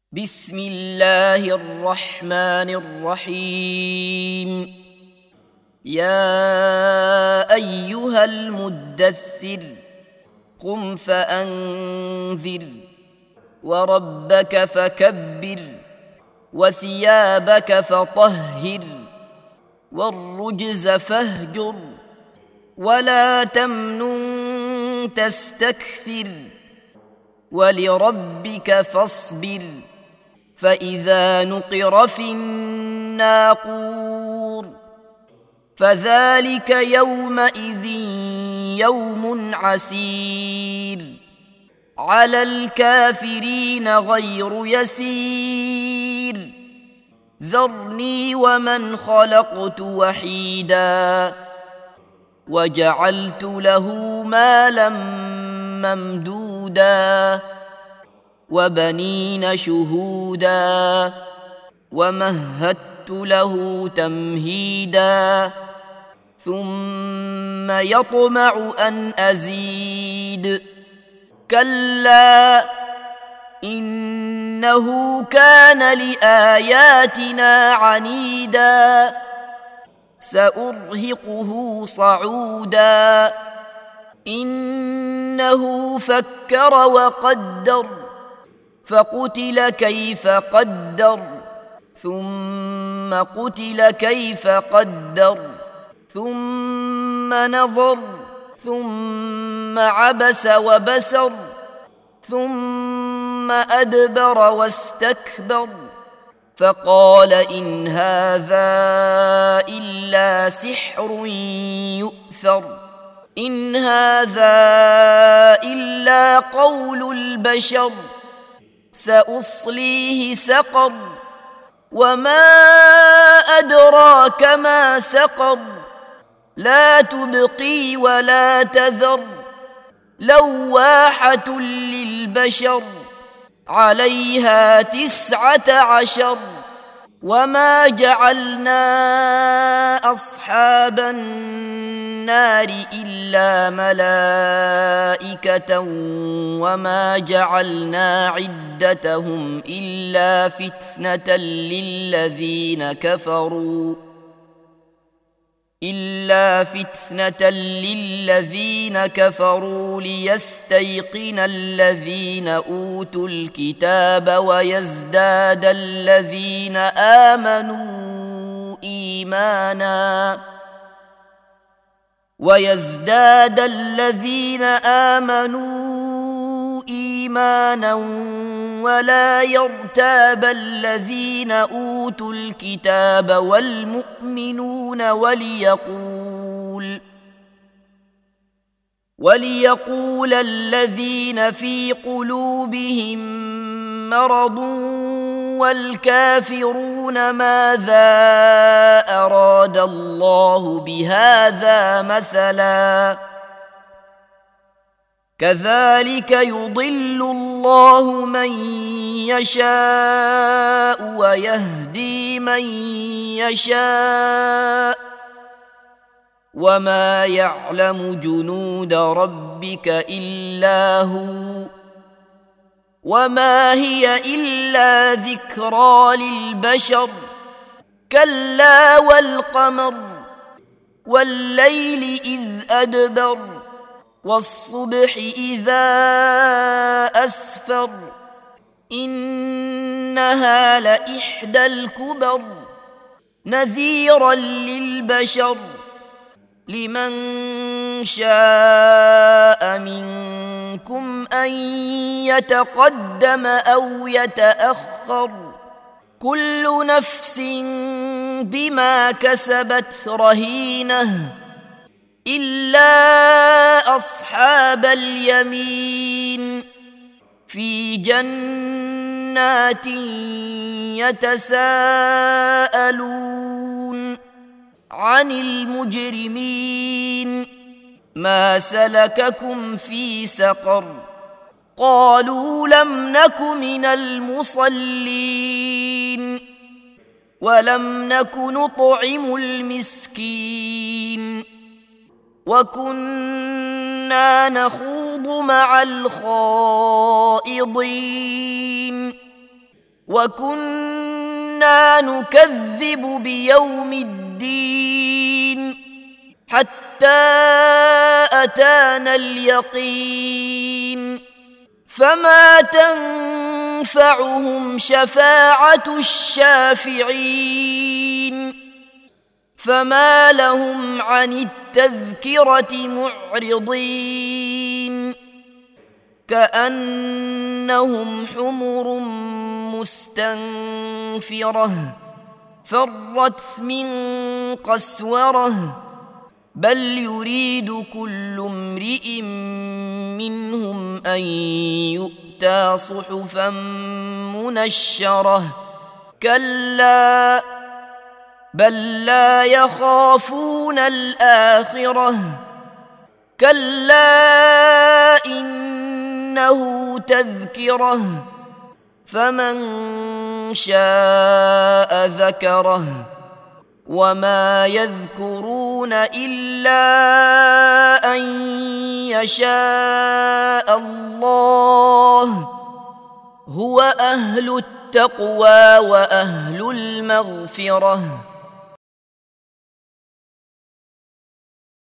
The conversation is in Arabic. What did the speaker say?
بسم الله الرحمن الرحيم. يا أيها المدثر قم فأنذر وربك فكبر وثيابك فطهر والرجز فاهجر ولا تمنن تستكثر ولربك فاصبر فإذا نقر في الناقور فذلك يومئذ يوم عسير على الكافرين غير يسير ذرني ومن خلقت وحيدا وجعلت له مالا ممدودا وبنين شهودا ومهدت له تمهيدا ثم يطمع أن أزيد كلا إنه كان لآياتنا عنيدا سأرهقه صعودا إنه فكر وقدر فقتل كيف قدر ثم قتل كيف قدر ثم نظر ثم عبس وبسر ثم أدبر واستكبر فقال إن هذا إلا سحر يؤثر إن هذا إلا قول البشر سأصليه سقر وما أدراك ما سقر لا تبقي ولا تذر لواحة للبشر عليها 19 وما جعلنا أصحاب النار إلا ملائكة وما جعلنا عدتهم إلا فتنة للذين كفروا ليستيقن الذين أوتوا الكتاب ويزداد الذين آمنوا إيمانا ولا يرتاب الذين أوتوا الكتاب والمؤمنون وليقول الذين في قلوبهم مرض والكافرون ماذا أراد الله بهذا مثلا كذلك يضل الله من يشاء ويهدي من يشاء وما يعلم جنود ربك إلا هو وما هي إلا ذكرى للبشر كلا والقمر والليل إذ أدبر والصبح إذا أسفر إنها لإحدى الكبر نذيرا للبشر لمن شاء منكم أن يتقدم أو يتأخر كل نفس بما كسبت رهينة إلا أصحاب اليمين في جنات يتساءلون عن المجرمين ما سلككم في سقر قالوا لم نك من المصلين ولم نك نطعم المسكين وكنا نخوض مع الخائضين وكنا نكذب بيوم الدين حتى أتانا اليقين فما تنفعهم شفاعة الشافعين فما لهم عن التذكرة معرضين كأنهم حمر مستنفرة فرت من قسورة بل يريد كل امرئ منهم أن يؤتى صحفا منشرة كلا بل لا يخافون الآخرة كلا إنه تذكرة فمن شاء ذكره وما يذكرون إلا أن يشاء الله هو أهل التقوى وأهل المغفرة